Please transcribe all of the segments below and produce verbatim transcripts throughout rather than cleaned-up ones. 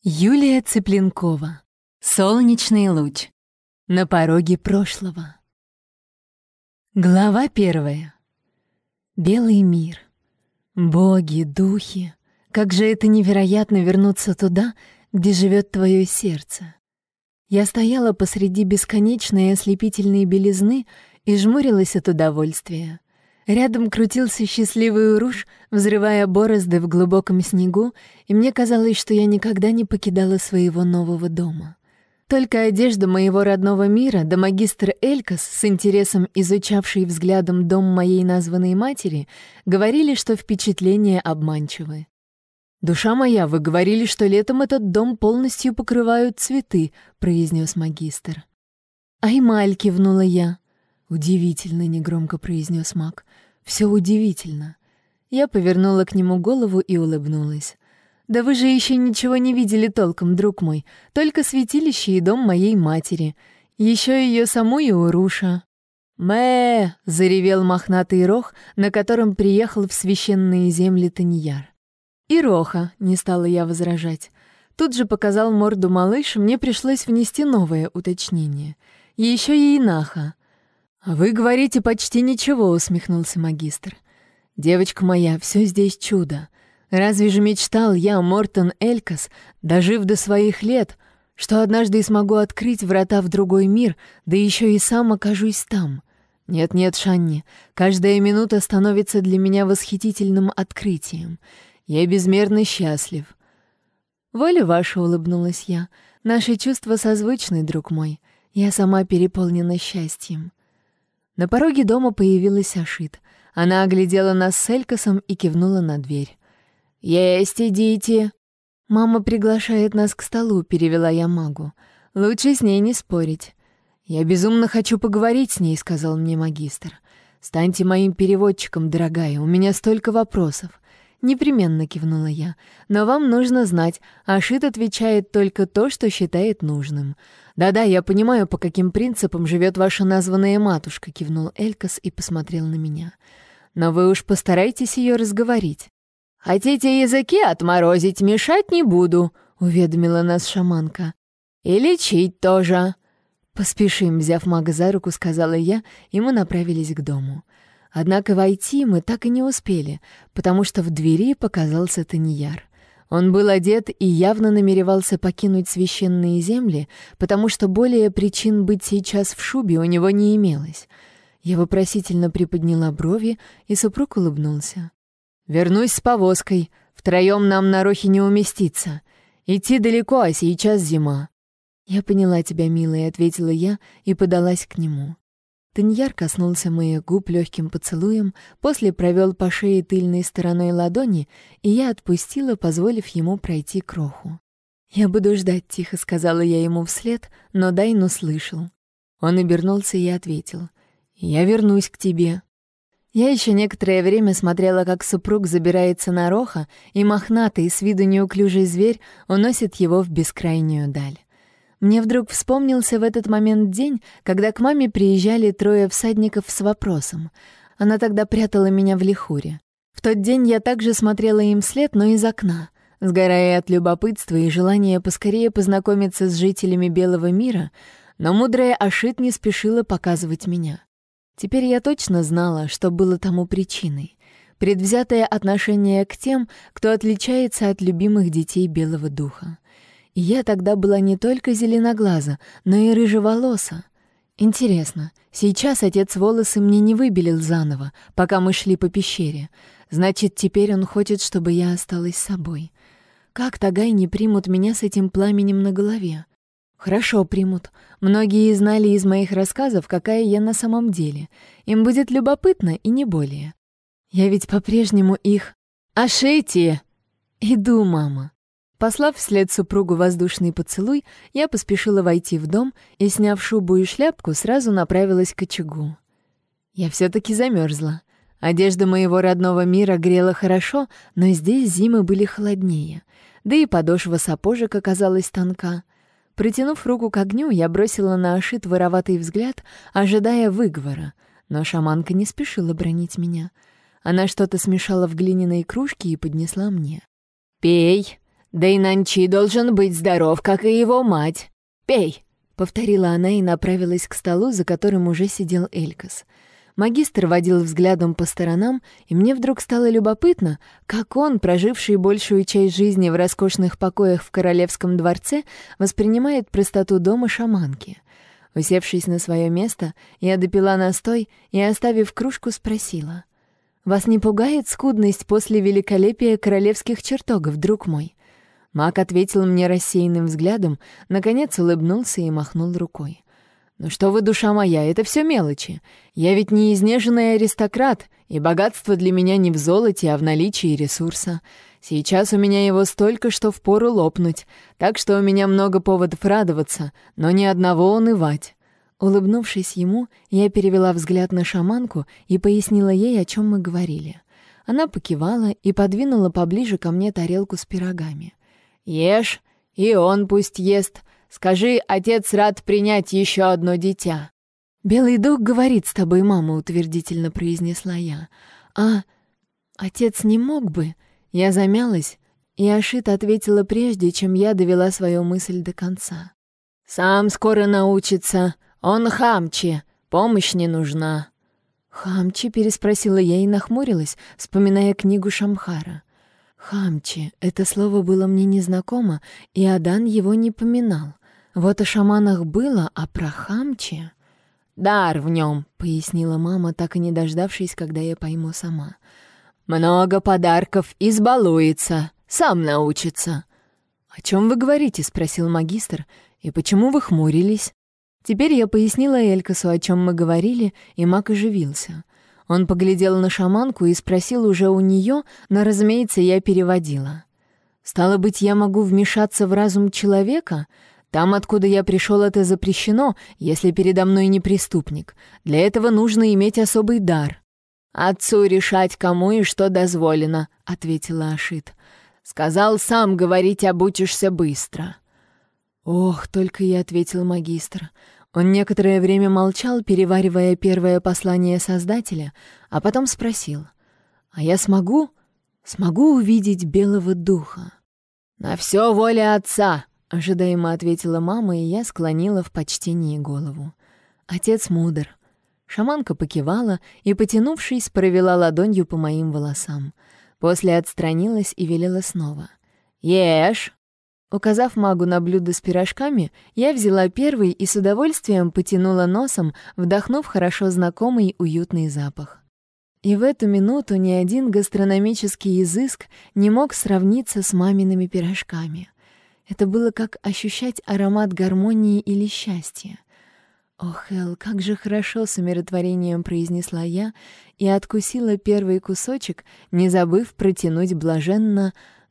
Юлия Цыпленкова. Солнечный луч. На пороге прошлого. Глава первая. Белый мир. Боги, духи. Как же это невероятно вернуться туда, где живет твое сердце. Я стояла посреди бесконечной ослепительной белизны и жмурилась от удовольствия. Рядом крутился счастливый Уруш, взрывая борозды в глубоком снегу, и мне казалось, что я никогда не покидала своего нового дома. Только одежда моего родного мира, да магистр Элькас, с интересом изучавший взглядом дом моей названной матери, говорили, что впечатления обманчивы. «Душа моя, вы говорили, что летом этот дом полностью покрывают цветы», — произнес магистр. «Аймаль», — кивнула я. «Удивительно», — негромко произнес маг. «Все удивительно». Я повернула к нему голову и улыбнулась. «Да вы же еще ничего не видели толком, друг мой. Только святилище и дом моей матери. Еще ее саму и Уруша». «Мэ!» — заревел мохнатый рох, на котором приехал в священные земли Таньяр. «И роха», — не стала я возражать. Тут же показал морду малыш, мне пришлось внести новое уточнение. Еще и инаха. «А вы говорите почти ничего», — усмехнулся магистр. «Девочка моя, все здесь чудо. Разве же мечтал я, Мортон Элькас, дожив до своих лет, что однажды смогу открыть врата в другой мир, да еще и сам окажусь там? Нет-нет, Шанни, каждая минута становится для меня восхитительным открытием. Я безмерно счастлив». «Воля ваша», — улыбнулась я, — «наши чувства созвучны, друг мой. Я сама переполнена счастьем». На пороге дома появилась Ашит. Она оглядела нас с Элькасом и кивнула на дверь. «Есть, идите!» «Мама приглашает нас к столу», — перевела я магу. «Лучше с ней не спорить». «Я безумно хочу поговорить с ней», — сказал мне магистр. «Станьте моим переводчиком, дорогая, у меня столько вопросов». «Непременно», — кивнула я. «Но вам нужно знать, Ашит отвечает только то, что считает нужным». «Да-да, я понимаю, по каким принципам живет ваша названная матушка», — кивнул Элькас и посмотрел на меня. «Но вы уж постарайтесь ее разговорить». «Хотите языки отморозить, мешать не буду», — уведомила нас шаманка. «И лечить тоже». «Поспешим», — взяв мага за руку, сказала я, и мы направились к дому. Однако войти мы так и не успели, потому что в двери показался Таньяр. Он был одет и явно намеревался покинуть священные земли, потому что более причин быть сейчас в шубе у него не имелось. Я вопросительно приподняла брови, и супруг улыбнулся. «Вернусь с повозкой. Втроем нам на Рохе не уместиться. Идти далеко, а сейчас зима». «Я поняла тебя, милая», — ответила я и подалась к нему. Таньяр коснулся моих губ легким поцелуем, после провел по шее тыльной стороной ладони, и я отпустила, позволив ему пройти к Роху. «Я буду ждать», — тихо сказала я ему вслед, но Дайн услышал. Он обернулся и ответил. «Я вернусь к тебе». Я еще некоторое время смотрела, как супруг забирается на Роха, и мохнатый, с виду неуклюжий зверь уносит его в бескрайнюю даль. Мне вдруг вспомнился в этот момент день, когда к маме приезжали трое всадников с вопросом. Она тогда прятала меня в Лихуре. В тот день я также смотрела им вслед, но из окна, сгорая от любопытства и желания поскорее познакомиться с жителями Белого мира, но мудрая Ашит не спешила показывать меня. Теперь я точно знала, что было тому причиной. Предвзятое отношение к тем, кто отличается от любимых детей Белого духа. И я тогда была не только зеленоглаза, но и рыжеволоса. Интересно, сейчас отец волосы мне не выбелил заново, пока мы шли по пещере. Значит, теперь он хочет, чтобы я осталась собой. Как Тагай не примут меня с этим пламенем на голове? Хорошо примут. Многие знали из моих рассказов, какая я на самом деле. Им будет любопытно и не более. Я ведь по-прежнему их... «Ашити!» «Иду, мама». Послав вслед супругу воздушный поцелуй, я поспешила войти в дом и, сняв шубу и шляпку, сразу направилась к очагу. Я все-таки замерзла. Одежда моего родного мира грела хорошо, но здесь зимы были холоднее. Да и подошва сапожек оказалась тонка. Протянув руку к огню, я бросила на Ашит вороватый взгляд, ожидая выговора. Но шаманка не спешила бранить меня. Она что-то смешала в глиняной кружке и поднесла мне. «Пей!» Да и Нанчи должен быть здоров, как и его мать. Пей!» — повторила она и направилась к столу, за которым уже сидел Элькас. Магистр водил взглядом по сторонам, и мне вдруг стало любопытно, как он, проживший большую часть жизни в роскошных покоях в королевском дворце, воспринимает простоту дома шаманки. Усевшись на свое место, я допила настой и, оставив кружку, спросила: «Вас не пугает скудность после великолепия королевских чертогов, друг мой?» Маг ответил мне рассеянным взглядом, наконец улыбнулся и махнул рукой. «Ну что вы, душа моя, это все мелочи. Я ведь не изнеженный аристократ, и богатство для меня не в золоте, а в наличии ресурса. Сейчас у меня его столько, что впору лопнуть, так что у меня много поводов радоваться, но ни одного унывать». Улыбнувшись ему, я перевела взгляд на шаманку и пояснила ей, о чем мы говорили. Она покивала и подвинула поближе ко мне тарелку с пирогами. «Ешь, и он пусть ест. Скажи, отец рад принять еще одно дитя». «Белый дух говорит с тобой, мама», — утвердительно произнесла я. «А отец не мог бы?» Я замялась, и Ашит ответила прежде, чем я довела свою мысль до конца. «Сам скоро научится. Он хамчи. Помощь не нужна». «Хамчи?» — переспросила я и нахмурилась, вспоминая книгу Шамхара. «Хамчи» — это слово было мне незнакомо, и Адан его не поминал. Вот о шаманах было, а про хамчи... «Дар в нем», — пояснила мама, так и не дождавшись, когда я пойму сама. «Много подарков, избалуется, сам научится». «О чем вы говорите?» — спросил магистр. «И почему вы хмурились?» Теперь я пояснила Элькасу, о чем мы говорили, и маг оживился. Он поглядел на шаманку и спросил уже у нее, но, разумеется, я переводила. «Стало быть, я могу вмешаться в разум человека? Там, откуда я пришел, это запрещено, если передо мной не преступник. Для этого нужно иметь особый дар». «Отцу решать, кому и что дозволено», — ответила Ашит. «Сказал сам, говорить обучишься быстро». «Ох», — только и ответил магистр. Он некоторое время молчал, переваривая первое послание Создателя, а потом спросил: «А я смогу? Смогу увидеть белого духа?» «На все воля отца», — ожидаемо ответила мама, и я склонила в почтении голову. «Отец мудр». Шаманка покивала и, потянувшись, провела ладонью по моим волосам. После отстранилась и велела снова: «Ешь!» Указав магу на блюдо с пирожками, я взяла первый и с удовольствием потянула носом, вдохнув хорошо знакомый уютный запах. И в эту минуту ни один гастрономический изыск не мог сравниться с мамиными пирожками. Это было как ощущать аромат гармонии или счастья. «Ох, Эл, как же хорошо!» — с умиротворением произнесла я и откусила первый кусочек, не забыв протянуть блаженно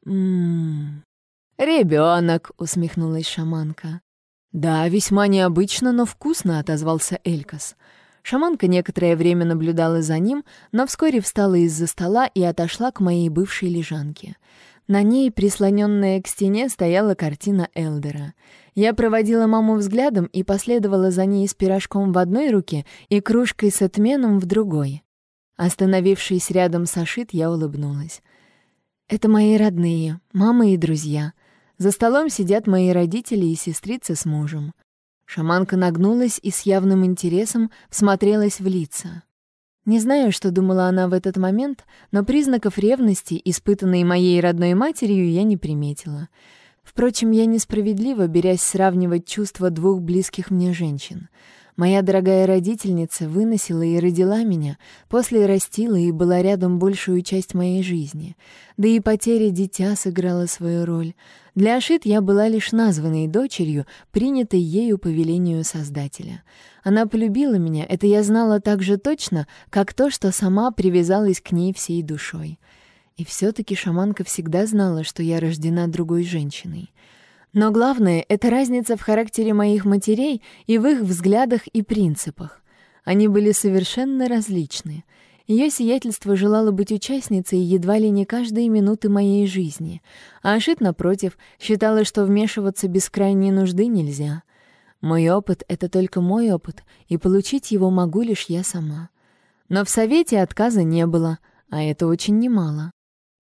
«М-м-м». «Ребенок!» — усмехнулась шаманка. «Да, весьма необычно, но вкусно», — отозвался Элькас. Шаманка некоторое время наблюдала за ним, но вскоре встала из-за стола и отошла к моей бывшей лежанке. На ней, прислоненная к стене, стояла картина Элдера. Я проводила маму взглядом и последовала за ней с пирожком в одной руке и кружкой с отменом в другой. Остановившись рядом с Ашит, я улыбнулась. «Это мои родные, мама и друзья. За столом сидят мои родители и сестрица с мужем». Шаманка нагнулась и с явным интересом всмотрелась в лица. Не знаю, что думала она в этот момент, но признаков ревности, испытанной моей родной матерью, я не приметила. Впрочем, я несправедлива, берясь сравнивать чувства двух близких мне женщин. Моя дорогая родительница выносила и родила меня, после растила и была рядом большую часть моей жизни. Да и потеря дитя сыграла свою роль. Для Ашит я была лишь названной дочерью, принятой ею по велению Создателя. Она полюбила меня, это я знала так же точно, как то, что сама привязалась к ней всей душой. И все-таки шаманка всегда знала, что я рождена другой женщиной. Но главное — это разница в характере моих матерей и в их взглядах и принципах. Они были совершенно различны. Ее сиятельство желало быть участницей едва ли не каждой минуты моей жизни, а Ашит, напротив, считала, что вмешиваться без крайней нужды нельзя. Мой опыт — это только мой опыт, и получить его могу лишь я сама. Но в совете отказа не было, а это очень немало.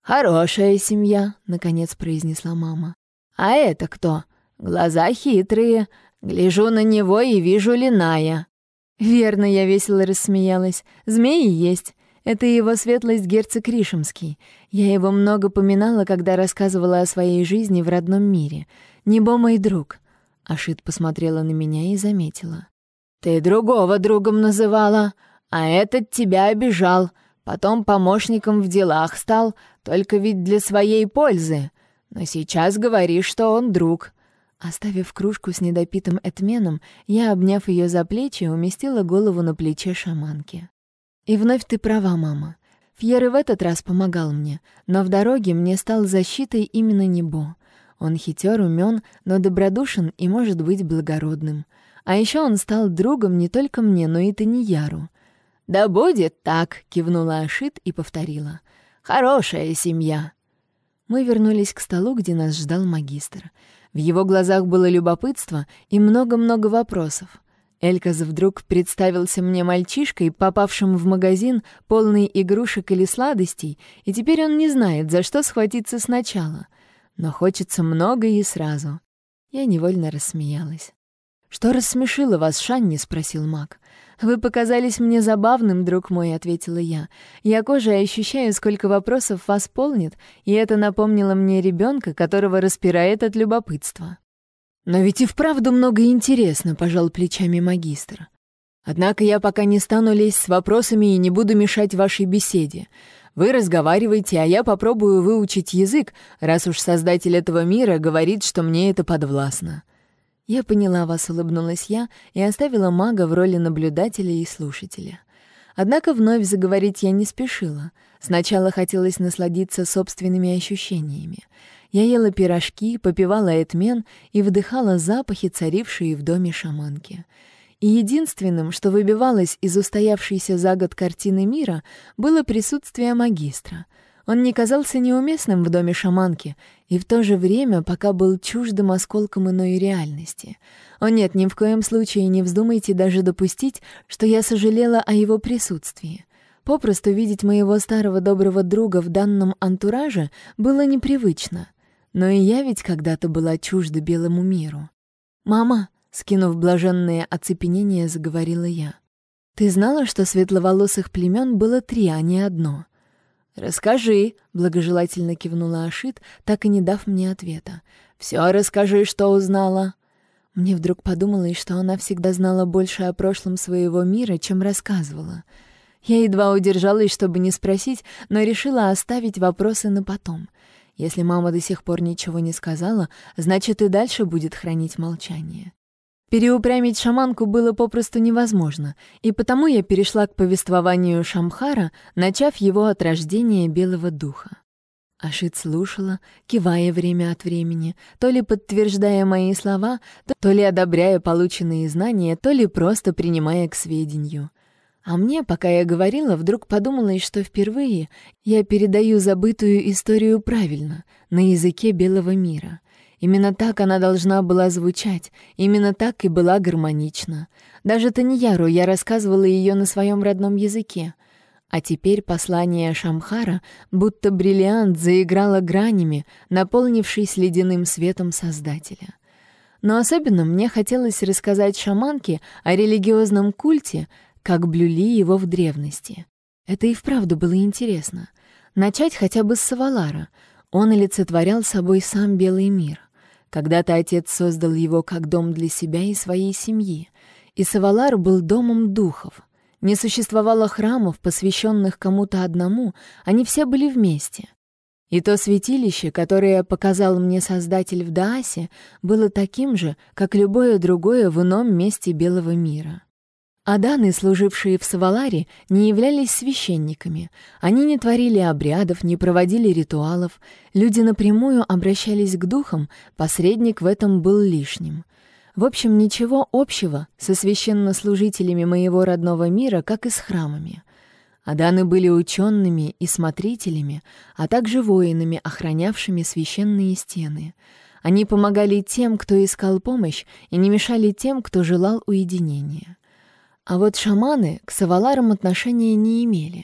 «Хорошая семья», — наконец произнесла мама. «А это кто? Глаза хитрые. Гляжу на него и вижу Линая». «Верно», — я весело рассмеялась. «Змеи есть. Это его светлость герцог Ришемский. Я его много поминала, когда рассказывала о своей жизни в родном мире. Небо мой друг». Ашит посмотрела на меня и заметила. «Ты другого другом называла, а этот тебя обижал. Потом помощником в делах стал, только ведь для своей пользы. Но сейчас говоришь, что он друг». Оставив кружку с недопитым этменом, я, обняв ее за плечи, уместила голову на плече шаманки. «И вновь ты права, мама. Фьер и в этот раз помогал мне, но в дороге мне стал защитой именно Небо. Он хитер, умен, но добродушен и может быть благородным. А еще он стал другом не только мне, но и Таньяру». «Да будет так», — кивнула Ашит и повторила. «Хорошая семья». Мы вернулись к столу, где нас ждал магистр. В его глазах было любопытство и много-много вопросов. Эльказ вдруг представился мне мальчишкой, попавшим в магазин, полный игрушек или сладостей, и теперь он не знает, за что схватиться сначала. Но хочется много и сразу. Я невольно рассмеялась. «Что рассмешило вас, Шанни?» — спросил маг. «Вы показались мне забавным, друг мой», — ответила я. «Я кожей ощущаю, сколько вопросов вас полнит, и это напомнило мне ребенка, которого распирает от любопытства». «Но ведь и вправду много интересно», — пожал плечами магистр. «Однако я пока не стану лезть с вопросами и не буду мешать вашей беседе. Вы разговариваете, а я попробую выучить язык, раз уж создатель этого мира говорит, что мне это подвластно». «Я поняла вас», — улыбнулась я и оставила мага в роли наблюдателя и слушателя. Однако вновь заговорить я не спешила. Сначала хотелось насладиться собственными ощущениями. Я ела пирожки, попивала этмен и вдыхала запахи, царившие в доме шаманки. И единственным, что выбивалось из устоявшейся за год картины мира, было присутствие магистра. Он не казался неуместным в доме шаманки и в то же время пока был чуждым осколком иной реальности. О нет, ни в коем случае не вздумайте даже допустить, что я сожалела о его присутствии. Попросту видеть моего старого доброго друга в данном антураже было непривычно. Но и я ведь когда-то была чужда белому миру. «Мама», — скинув блаженное оцепенение, заговорила я, — «ты знала, что светловолосых племен было три, а не одно?» «Расскажи», — благожелательно кивнула Ашит, так и не дав мне ответа. «Все расскажи, что узнала». Мне вдруг подумалось, что она всегда знала больше о прошлом своего мира, чем рассказывала. Я едва удержалась, чтобы не спросить, но решила оставить вопросы на потом. Если мама до сих пор ничего не сказала, значит, и дальше будет хранить молчание. Переупрямить шаманку было попросту невозможно, и потому я перешла к повествованию Шамхара, начав его от рождения Белого Духа. Ашит слушала, кивая время от времени, то ли подтверждая мои слова, то ли одобряя полученные знания, то ли просто принимая к сведению. А мне, пока я говорила, вдруг подумалось, что впервые я передаю забытую историю правильно, на языке белого мира. Именно так она должна была звучать, именно так и была гармонична. Даже Таньяру я рассказывала ее на своем родном языке. А теперь послание Шамхара, будто бриллиант, заиграло гранями, наполнившись ледяным светом Создателя. Но особенно мне хотелось рассказать шаманке о религиозном культе, как блюли его в древности. Это и вправду было интересно. Начать хотя бы с Савалара. Он олицетворял собой сам белый мир. Когда-то отец создал его как дом для себя и своей семьи. И Савалар был домом духов. Не существовало храмов, посвященных кому-то одному, они все были вместе. И то святилище, которое показал мне Создатель в Даасе, было таким же, как любое другое в ином месте белого мира. Аданы, служившие в Саваларе, не являлись священниками. Они не творили обрядов, не проводили ритуалов. Люди напрямую обращались к духам, посредник в этом был лишним. В общем, ничего общего со священнослужителями моего родного мира, как и с храмами. Аданы были учеными и смотрителями, а также воинами, охранявшими священные стены. Они помогали тем, кто искал помощь, и не мешали тем, кто желал уединения. А вот шаманы к Саваларам отношения не имели.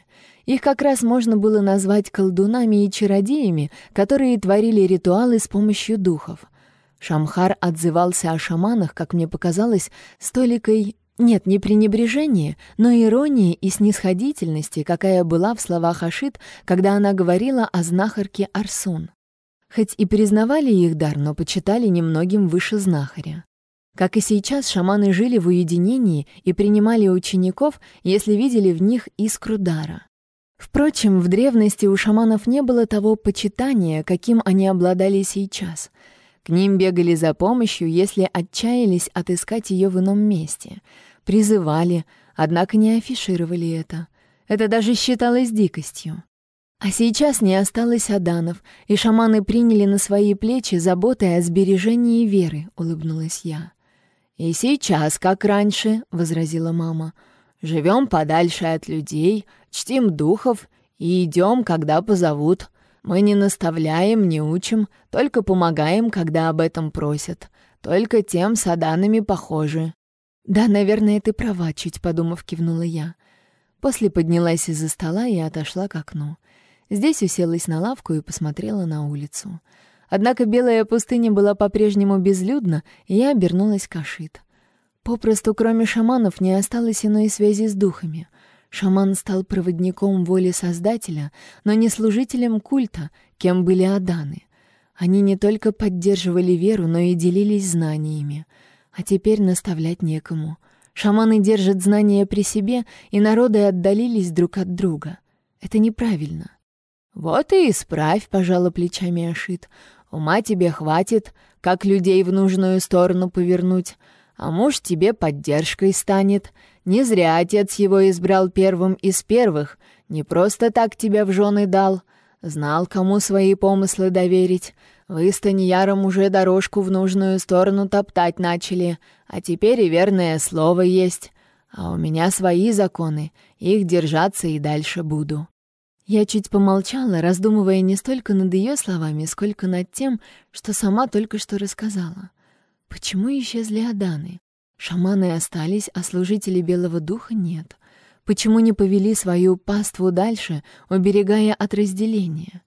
Их как раз можно было назвать колдунами и чародеями, которые творили ритуалы с помощью духов. Шамхар отзывался о шаманах, как мне показалось, с толикой, нет, не пренебрежения, но иронии и снисходительности, какая была в словах Ашит, когда она говорила о знахарке Арсун. Хоть и признавали их дар, но почитали немногим выше знахаря. Как и сейчас, шаманы жили в уединении и принимали учеников, если видели в них искру дара. Впрочем, в древности у шаманов не было того почитания, каким они обладали сейчас. К ним бегали за помощью, если отчаялись отыскать ее в ином месте. Призывали, однако не афишировали это. Это даже считалось дикостью. А сейчас не осталось аданов, и шаманы приняли на свои плечи заботы о сбережении веры, улыбнулась я. «И сейчас, как раньше», — возразила мама, — «живем подальше от людей, чтим духов и идем, когда позовут. Мы не наставляем, не учим, только помогаем, когда об этом просят. Только тем с аданами похожи». «Да, наверное, ты права», — чуть подумав, кивнула я. После поднялась из-за стола и отошла к окну. Здесь уселась на лавку и посмотрела на улицу. Однако белая пустыня была по-прежнему безлюдна, и я обернулась к Ашит. Попросту, кроме шаманов, не осталось иной связи с духами. Шаман стал проводником воли Создателя, но не служителем культа, кем были аданы. Они не только поддерживали веру, но и делились знаниями. А теперь наставлять некому. Шаманы держат знания при себе, и народы отдалились друг от друга. Это неправильно. «Вот и исправь», — пожала плечами Ашит. «Ума тебе хватит, как людей в нужную сторону повернуть. А муж тебе поддержкой станет. Не зря отец его избрал первым из первых. Не просто так тебя в жены дал. Знал, кому свои помыслы доверить. Вы с Таньяром уже дорожку в нужную сторону топтать начали. А теперь и верное слово есть. А у меня свои законы. Их держаться и дальше буду». Я чуть помолчала, раздумывая не столько над ее словами, сколько над тем, что сама только что рассказала. Почему исчезли аданы? Шаманы остались, а служителей Белого Духа нет. Почему не повели свою паству дальше, уберегая от разделения?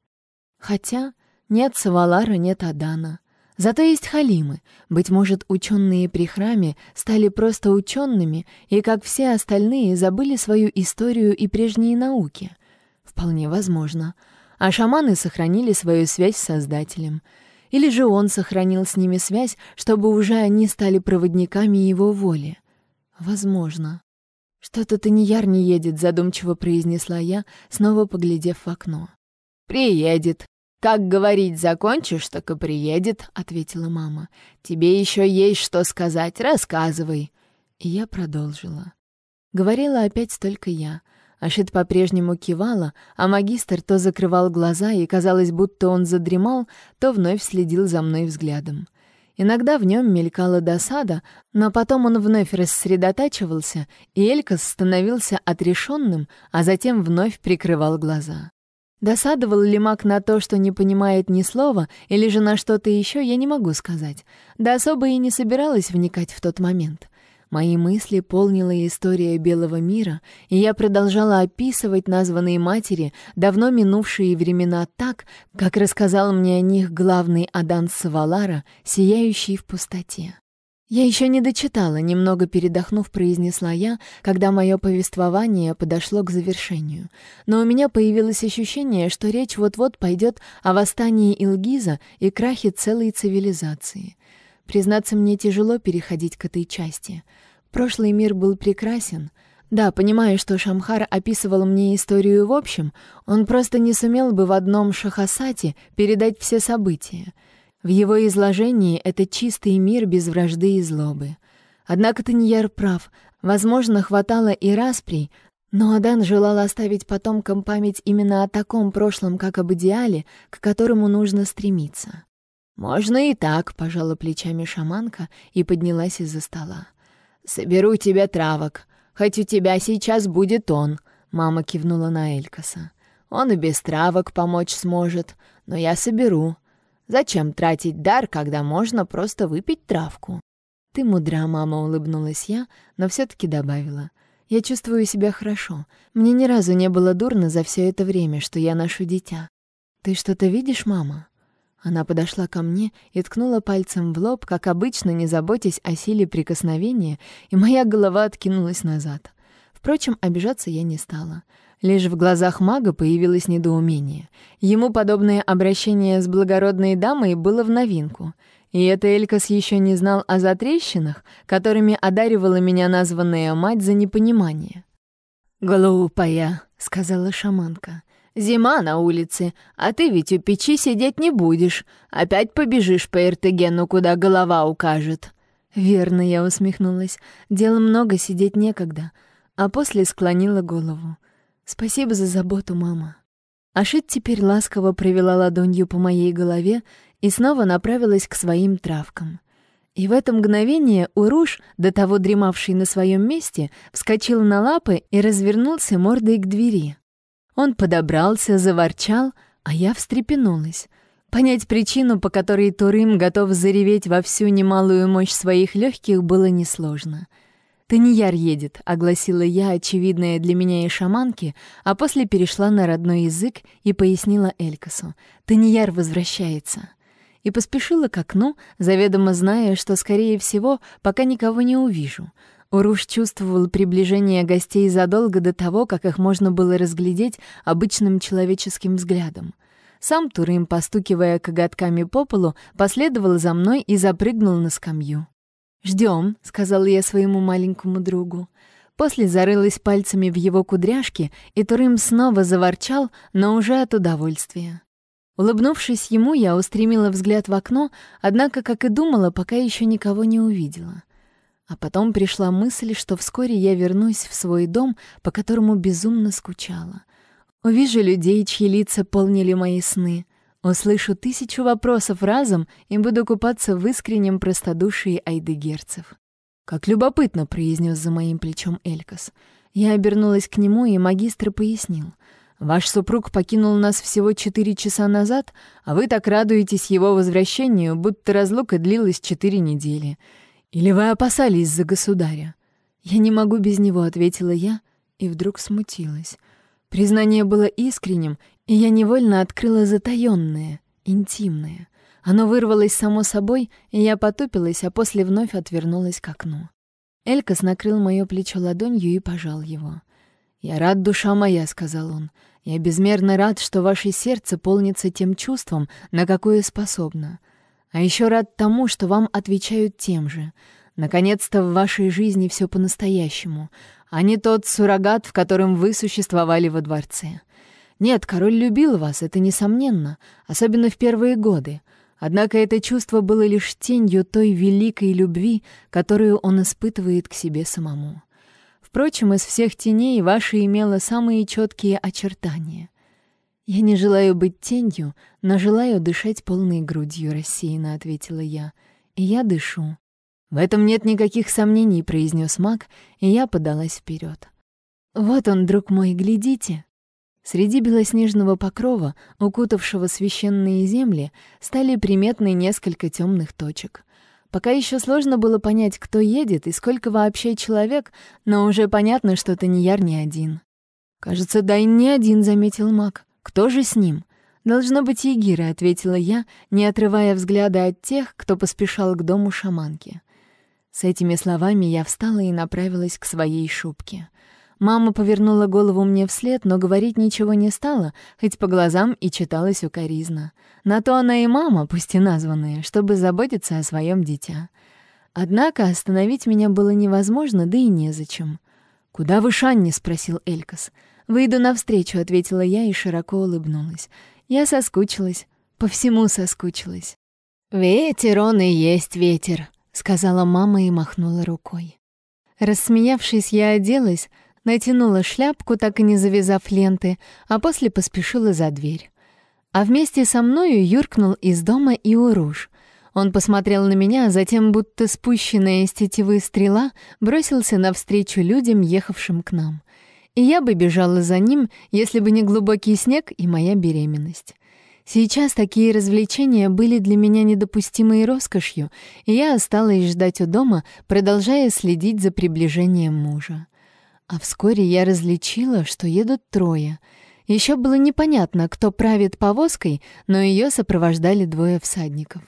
Хотя нет Савалара, нет адана. Зато есть халимы. Быть может, ученые при храме стали просто учеными и, как все остальные, забыли свою историю и прежние науки. Вполне возможно. А шаманы сохранили свою связь с Создателем. Или же он сохранил с ними связь, чтобы уже они стали проводниками его воли. Возможно. «Что-то Таньяр не едет», — задумчиво произнесла я, снова поглядев в окно. «Приедет. Как говорить закончишь, так и приедет», — ответила мама. «Тебе еще есть что сказать, рассказывай». И я продолжила. Говорила опять только я. Ашит по-прежнему кивала, а магистр то закрывал глаза, и казалось, будто он задремал, то вновь следил за мной взглядом. Иногда в нем мелькала досада, но потом он вновь рассредотачивался, и Элькас становился отрешенным, а затем вновь прикрывал глаза. Досадовал ли маг на то, что не понимает ни слова, или же на что-то еще, я не могу сказать. Да особо и не собиралась вникать в тот момент. Мои мысли полнила история белого мира, и я продолжала описывать названные матери давно минувшие времена так, как рассказал мне о них главный адан Савалара, сияющий в пустоте. Я еще не дочитала, немного передохнув, произнесла я, когда мое повествование подошло к завершению. Но у меня появилось ощущение, что речь вот-вот пойдет о восстании Илгиза и крахе целой цивилизации. Признаться, мне тяжело переходить к этой части. Прошлый мир был прекрасен. Да, понимаю, что Шамхар описывал мне историю в общем, он просто не сумел бы в одном шахасате передать все события. В его изложении это чистый мир без вражды и злобы. Однако Таньяр прав. Возможно, хватало и расприй, но Адан желал оставить потомкам память именно о таком прошлом, как об идеале, к которому нужно стремиться. «Можно и так», — пожала плечами шаманка и поднялась из-за стола. «Соберу тебе травок. Хоть у тебя сейчас будет он», — мама кивнула на Элькаса. «Он и без травок помочь сможет, но я соберу. Зачем тратить дар, когда можно просто выпить травку?» «Ты мудра, мама», — улыбнулась я, но все-таки добавила. Я чувствую себя хорошо. Мне ни разу не было дурно за все это время, что я ношу дитя. Ты что-то видишь, мама?» Она подошла ко мне и ткнула пальцем в лоб, как обычно, не заботясь о силе прикосновения, и моя голова откинулась назад. Впрочем, обижаться я не стала. Лишь в глазах мага появилось недоумение. Ему подобное обращение с благородной дамой было в новинку. И это Элькас еще не знал о затрещинах, которыми одаривала меня названная мать за непонимание. «Глупая», — сказала шаманка. «Зима на улице, а ты ведь у печи сидеть не будешь. Опять побежишь по Эртегену, куда голова укажет». «Верно», — я усмехнулась. «Дела много, сидеть некогда». А после склонила голову. «Спасибо за заботу, мама». Ашит теперь ласково провела ладонью по моей голове и снова направилась к своим травкам. И в это мгновение Уруш, до того дремавший на своем месте, вскочил на лапы и развернулся мордой к двери. Он подобрался, заворчал, а я встрепенулась. Понять причину, по которой Турым готов зареветь во всю немалую мощь своих легких, было несложно. «Танияр едет», — огласила я очевидное для меня и шаманки, а после перешла на родной язык и пояснила Элькасу. «Танияр возвращается». И поспешила к окну, заведомо зная, что, скорее всего, пока никого не увижу. Уруш чувствовал приближение гостей задолго до того, как их можно было разглядеть обычным человеческим взглядом. Сам Турым, постукивая коготками по полу, последовал за мной и запрыгнул на скамью. «Ждем», — сказала я своему маленькому другу. После зарылась пальцами в его кудряшки, и Турым снова заворчал, но уже от удовольствия. Улыбнувшись ему, я устремила взгляд в окно, однако, как и думала, пока еще никого не увидела. А потом пришла мысль, что вскоре я вернусь в свой дом, по которому безумно скучала. Увижу людей, чьи лица полнили мои сны. Услышу тысячу вопросов разом и буду купаться в искреннем простодушии айдегерцев. «Как любопытно», — произнес за моим плечом Элькас. Я обернулась к нему, и магистр пояснил. «Ваш супруг покинул нас всего четыре часа назад, а вы так радуетесь его возвращению, будто разлука длилась четыре недели. Или вы опасались за государя?» «Я не могу без него», — ответила я, и вдруг смутилась. Признание было искренним, и я невольно открыла затаённое, интимное. Оно вырвалось само собой, и я потупилась, а после вновь отвернулась к окну. Элькас накрыл моё плечо ладонью и пожал его. «Я рад, душа моя», — сказал он. «Я безмерно рад, что ваше сердце полнится тем чувством, на какое способно. А еще рад тому, что вам отвечают тем же. Наконец-то в вашей жизни все по-настоящему, а не тот суррогат, в котором вы существовали во дворце. Нет, король любил вас, это несомненно, особенно в первые годы. Однако это чувство было лишь тенью той великой любви, которую он испытывает к себе самому. Впрочем, из всех теней ваша имела самые четкие очертания. «Я не желаю быть тенью, но желаю дышать полной грудью», — рассеянно ответила я. «И я дышу». «В этом нет никаких сомнений», — произнес маг, и я подалась вперед. «Вот он, друг мой, глядите». Среди белоснежного покрова, укутавшего священные земли, стали приметны несколько темных точек. Пока еще сложно было понять, кто едет и сколько вообще человек, но уже понятно, что Танияр не один. «Кажется, Дайн не один», — заметил маг. «Кто же с ним?» «Должно быть егиры», — ответила я, не отрывая взгляда от тех, кто поспешал к дому шаманки. С этими словами я встала и направилась к своей шубке. Мама повернула голову мне вслед, но говорить ничего не стала, хоть по глазам и читалась укоризна. На то она и мама, пусть и названная, чтобы заботиться о своем дитя. Однако остановить меня было невозможно, да и незачем. «Куда вы, Шанни?» — спросил Элькас. «Выйду навстречу», — ответила я и широко улыбнулась. Я соскучилась, по всему соскучилась. «Ветер он и есть ветер», — сказала мама и махнула рукой. Рассмеявшись, я оделась, натянула шляпку, так и не завязав ленты, а после поспешила за дверь. А вместе со мною юркнул из дома и Уруш. Он посмотрел на меня, а затем, будто спущенная из тетивы стрела, бросился навстречу людям, ехавшим к нам. И я бы бежала за ним, если бы не глубокий снег и моя беременность. Сейчас такие развлечения были для меня недопустимой роскошью, и я осталась ждать у дома, продолжая следить за приближением мужа. А вскоре я различила, что едут трое. Еще было непонятно, кто правит повозкой, но ее сопровождали двое всадников.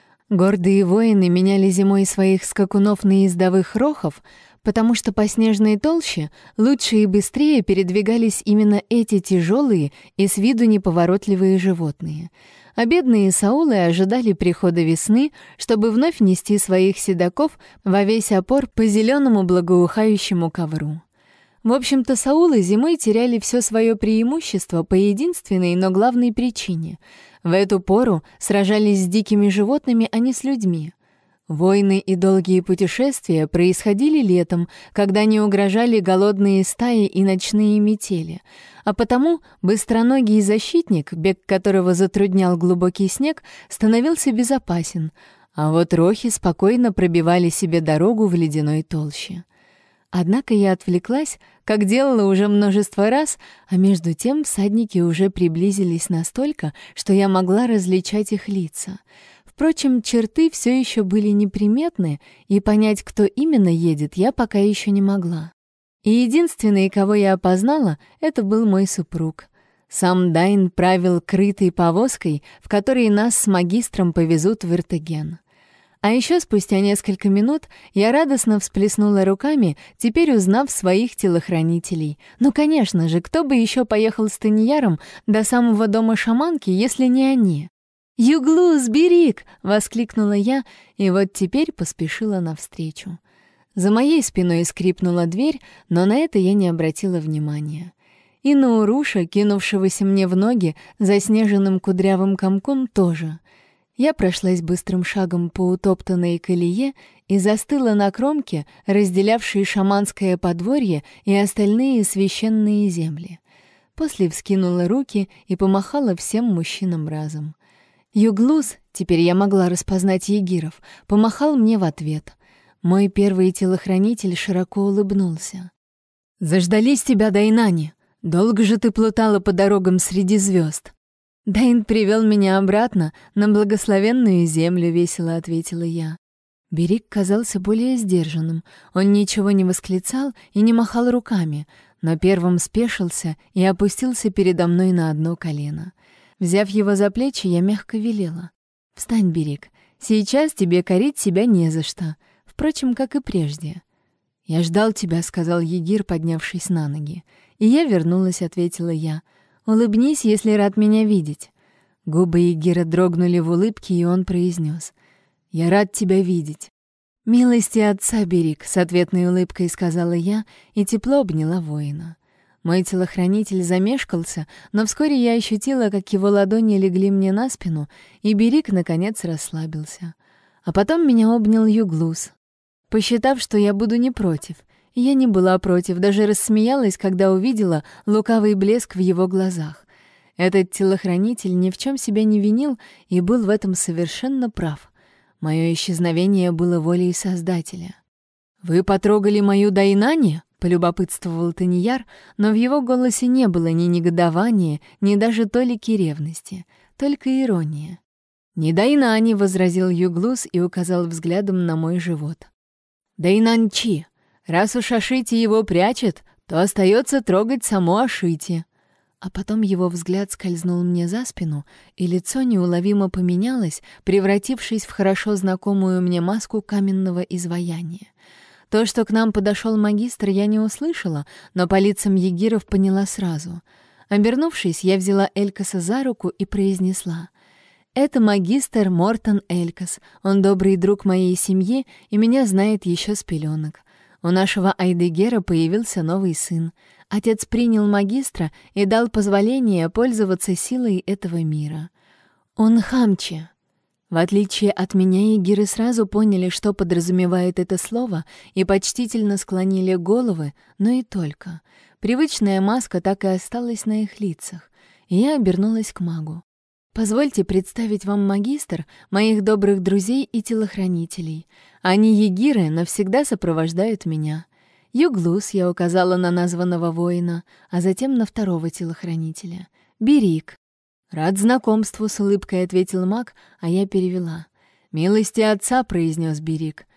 Гордые воины меняли зимой своих скакунов на ездовых рохов, потому что по снежной толще лучше и быстрее передвигались именно эти тяжелые и с виду неповоротливые животные. А бедные саулы ожидали прихода весны, чтобы вновь нести своих седаков во весь опор по зеленому благоухающему ковру. В общем-то, саулы зимой теряли все свое преимущество по единственной, но главной причине. В эту пору сражались с дикими животными, а не с людьми. Войны и долгие путешествия происходили летом, когда не угрожали голодные стаи и ночные метели, а потому быстроногий защитник, бег которого затруднял глубокий снег, становился безопасен, а вот рохи спокойно пробивали себе дорогу в ледяной толще. Однако я отвлеклась, как делала уже множество раз, а между тем всадники уже приблизились настолько, что я могла различать их лица. Впрочем, черты все еще были неприметны, и понять, кто именно едет, я пока еще не могла. И единственный, кого я опознала, это был мой супруг. Сам Дайн правил крытой повозкой, в которой нас с магистром повезут в Иртеген. А еще спустя несколько минут я радостно всплеснула руками, теперь узнав своих телохранителей. Ну, конечно же, кто бы еще поехал с Таньяром до самого дома шаманки, если не они? «Юглус, Берик!» — воскликнула я, и вот теперь поспешила навстречу. За моей спиной скрипнула дверь, но на это я не обратила внимания. И на Уруша, кинувшегося мне в ноги, заснеженным кудрявым комком, тоже. Я прошлась быстрым шагом по утоптанной колее и застыла на кромке, разделявшей шаманское подворье и остальные священные земли. После вскинула руки и помахала всем мужчинам разом. Юглус, теперь я могла распознать егиров, помахал мне в ответ. Мой первый телохранитель широко улыбнулся. «Заждались тебя, Дайнани! Долго же ты плутала по дорогам среди звезд!» «Дайн привел меня обратно на благословенную землю», — весело ответила я. Берик казался более сдержанным. Он ничего не восклицал и не махал руками, но первым спешился и опустился передо мной на одно колено. Взяв его за плечи, я мягко велела: «Встань, Берик, сейчас тебе корить себя не за что, впрочем, как и прежде». «Я ждал тебя», — сказал егир, поднявшись на ноги. «И я вернулась», — ответила я. «Улыбнись, если рад меня видеть». Губы егира дрогнули в улыбке, и он произнес: «Я рад тебя видеть». «Милости отца, Берик», — с ответной улыбкой сказала я и тепло обняла воина. Мой телохранитель замешкался, но вскоре я ощутила, как его ладони легли мне на спину, и Берик, наконец, расслабился. А потом меня обнял Юглус, посчитав, что я буду не против. Я не была против, даже рассмеялась, когда увидела лукавый блеск в его глазах. Этот телохранитель ни в чем себя не винил и был в этом совершенно прав. Мое исчезновение было волей Создателя. «Вы потрогали мою Дайнани?» — полюбопытствовал Таньяр, но в его голосе не было ни негодования, ни даже толики ревности, только ирония. «Не Дайнани», — возразил Юглус и указал взглядом на мой живот. «Дайнанчи. Раз уж Ашити его прячет, то остается трогать само Ашити». А потом его взгляд скользнул мне за спину, и лицо неуловимо поменялось, превратившись в хорошо знакомую мне маску каменного изваяния. То, что к нам подошел магистр, я не услышала, но по лицам егиров поняла сразу. Обернувшись, я взяла Элькаса за руку и произнесла: «Это магистр Мортон Элькас. Он добрый друг моей семьи и меня знает еще с пеленок. У нашего Айдегера появился новый сын. Отец принял магистра и дал позволение пользоваться силой этого мира. Он Хамчи». В отличие от меня, егиры сразу поняли, что подразумевает это слово, и почтительно склонили головы, но и только. Привычная маска так и осталась на их лицах, и я обернулась к магу. «Позвольте представить вам, магистр, моих добрых друзей и телохранителей. Они егиры, навсегда сопровождают меня. Юглус», — я указала на названного воина, а затем на второго телохранителя. «Берик». «Рад знакомству», — с улыбкой ответил маг, а я перевела. «Милости отца», — произнес Берик.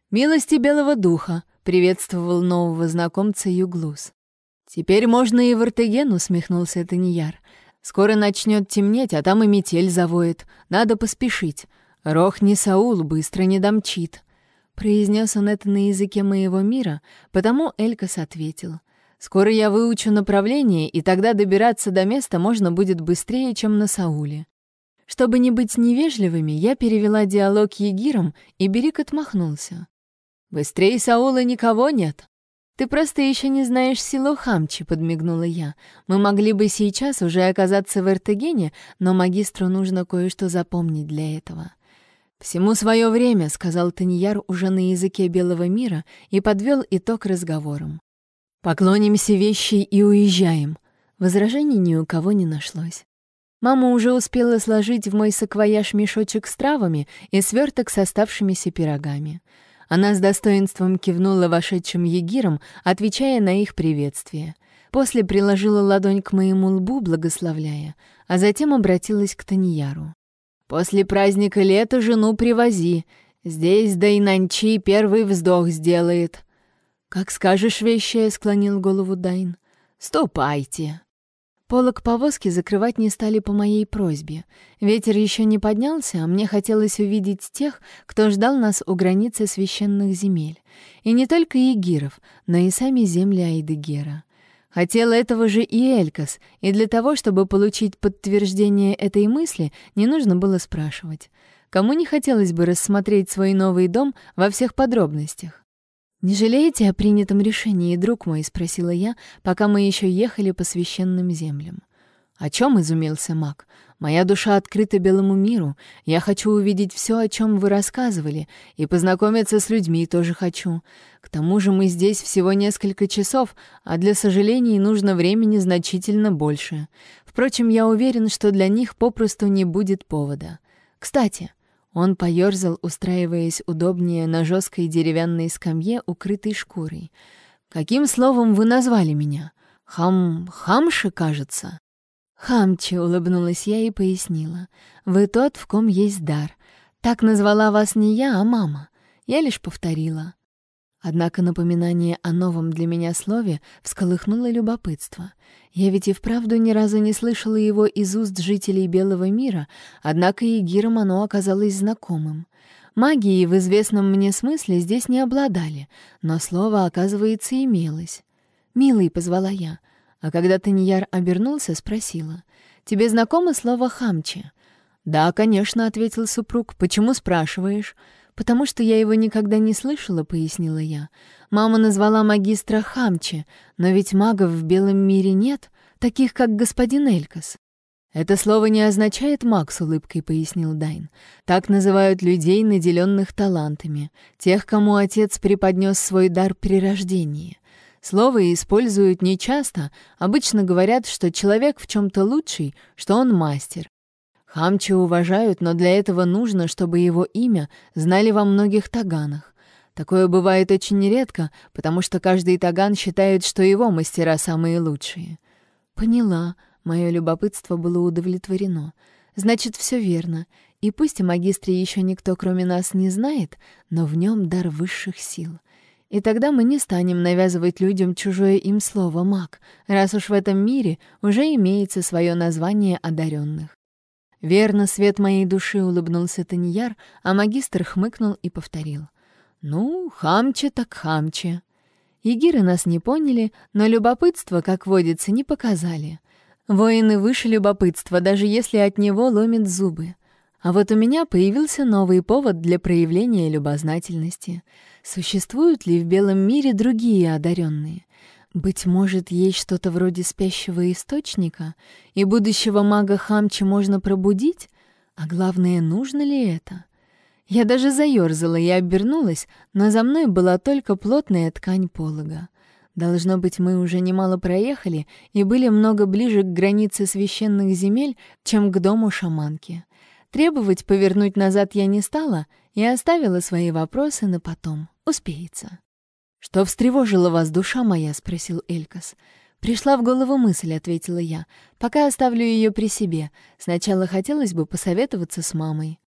«Милости белого духа!» — приветствовал нового знакомца Юглус. «Теперь можно и в Артеген», — усмехнулся Таньяр. «Скоро начнет темнеть, а там и метель завоет. Надо поспешить. Рохни Саул быстро не домчит». Произнес он это на языке моего мира, потому Элькас ответил. «Скоро я выучу направление, и тогда добираться до места можно будет быстрее, чем на Сауле». Чтобы не быть невежливыми, я перевела диалог егирам, и Берик отмахнулся. «Быстрее Саула никого нет». «Ты просто еще не знаешь силу Хамчи», — подмигнула я. «Мы могли бы сейчас уже оказаться в Эртегене, но магистру нужно кое-что запомнить для этого». «Всему свое время», — сказал Таньяр уже на языке белого мира и подвел итог разговорам. «Поклонимся вещи и уезжаем». Возражений ни у кого не нашлось. Мама уже успела сложить в мой саквояж мешочек с травами и сверток с оставшимися пирогами. Она с достоинством кивнула вошедшим егирам, отвечая на их приветствие. После приложила ладонь к моему лбу, благословляя, а затем обратилась к Таньяру. «После праздника лета жену привози. Здесь Дайнанчи первый вздох сделает». «Как скажешь, вещая», — склонил голову Дайн. «Ступайте». Полог повозки закрывать не стали по моей просьбе. Ветер еще не поднялся, а мне хотелось увидеть тех, кто ждал нас у границы священных земель. И не только егиров, но и сами земли Айдегера. Хотел этого же и Элькас, и для того, чтобы получить подтверждение этой мысли, не нужно было спрашивать. Кому не хотелось бы рассмотреть свой новый дом во всех подробностях? «Не жалеете о принятом решении, друг мой?» — спросила я, пока мы еще ехали по священным землям. «О чем?» — изумился маг. «Моя душа открыта белому миру. Я хочу увидеть все, о чем вы рассказывали, и познакомиться с людьми тоже хочу. К тому же мы здесь всего несколько часов, а для сожалений нужно времени значительно больше. Впрочем, я уверен, что для них попросту не будет повода. Кстати...» Он поёрзал, устраиваясь удобнее на жесткой деревянной скамье, укрытой шкурой. «Каким словом вы назвали меня? Хам... Хамши, кажется?» «Хамчи», — улыбнулась я и пояснила. «Вы тот, в ком есть дар. Так назвала вас не я, а мама. Я лишь повторила». Однако напоминание о новом для меня слове всколыхнуло любопытство. Я ведь и вправду ни разу не слышала его из уст жителей Белого мира, однако егирам оно оказалось знакомым. Магией в известном мне смысле здесь не обладали, но слово, оказывается, имелось. «Милый», — позвала я, а когда Таньяр обернулся, спросила. «Тебе знакомо слово «хамчи»?» «Да, конечно», — ответил супруг. «Почему спрашиваешь?» «Потому что я его никогда не слышала», — пояснила я. «Мама назвала магистра Хамчи, но ведь магов в белом мире нет, таких как господин Элькас». «Это слово не означает «маг», — с улыбкой пояснил Дайн. «Так называют людей, наделенных талантами, тех, кому отец преподнес свой дар при рождении. Слово используют нечасто, обычно говорят, что человек в чем-то лучший, что он мастер. Хамчи уважают, но для этого нужно, чтобы его имя знали во многих таганах. Такое бывает очень редко, потому что каждый таган считает, что его мастера самые лучшие». «Поняла», — мое любопытство было удовлетворено. «Значит, все верно. И пусть о магистре еще никто, кроме нас, не знает, но в нем дар высших сил. И тогда мы не станем навязывать людям чужое им слово «маг», раз уж в этом мире уже имеется свое название одаренных». «Верно, свет моей души», — улыбнулся Таньяр, а магистр хмыкнул и повторил. «Ну, хамче так хамче». Егиры нас не поняли, но любопытство, как водится, не показали. Воины выше любопытства, даже если от него ломят зубы. А вот у меня появился новый повод для проявления любознательности. Существуют ли в белом мире другие одаренные? Быть может, есть что-то вроде спящего источника, и будущего мага Хамчи можно пробудить? А главное, нужно ли это? Я даже заёрзала и обернулась, но за мной была только плотная ткань полога. Должно быть, мы уже немало проехали и были много ближе к границе священных земель, чем к дому шаманки. Требовать повернуть назад я не стала и оставила свои вопросы на потом. Успеется. «Что встревожило вас, душа моя?» — спросил Элькас. «Пришла в голову мысль», — ответила я. «Пока оставлю ее при себе. Сначала хотелось бы посоветоваться с мамой».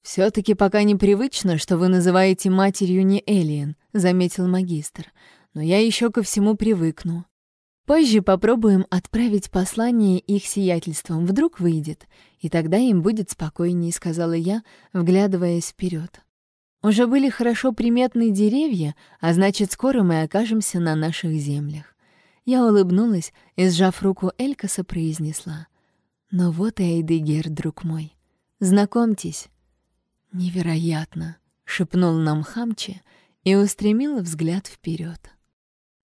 «Все-таки пока непривычно, что вы называете матерью не Элиен», — заметил магистр. «Но я еще ко всему привыкну. Позже попробуем отправить послание их сиятельствам, вдруг выйдет, и тогда им будет спокойнее», — сказала я, вглядываясь вперед. Уже были хорошо приметны деревья, а значит, скоро мы окажемся на наших землях. Я улыбнулась и, сжав руку Элькаса, произнесла: «Ну вот и Эйдегер, друг мой. Знакомьтесь». «Невероятно!» — шепнул нам Хамчи и устремил взгляд вперед.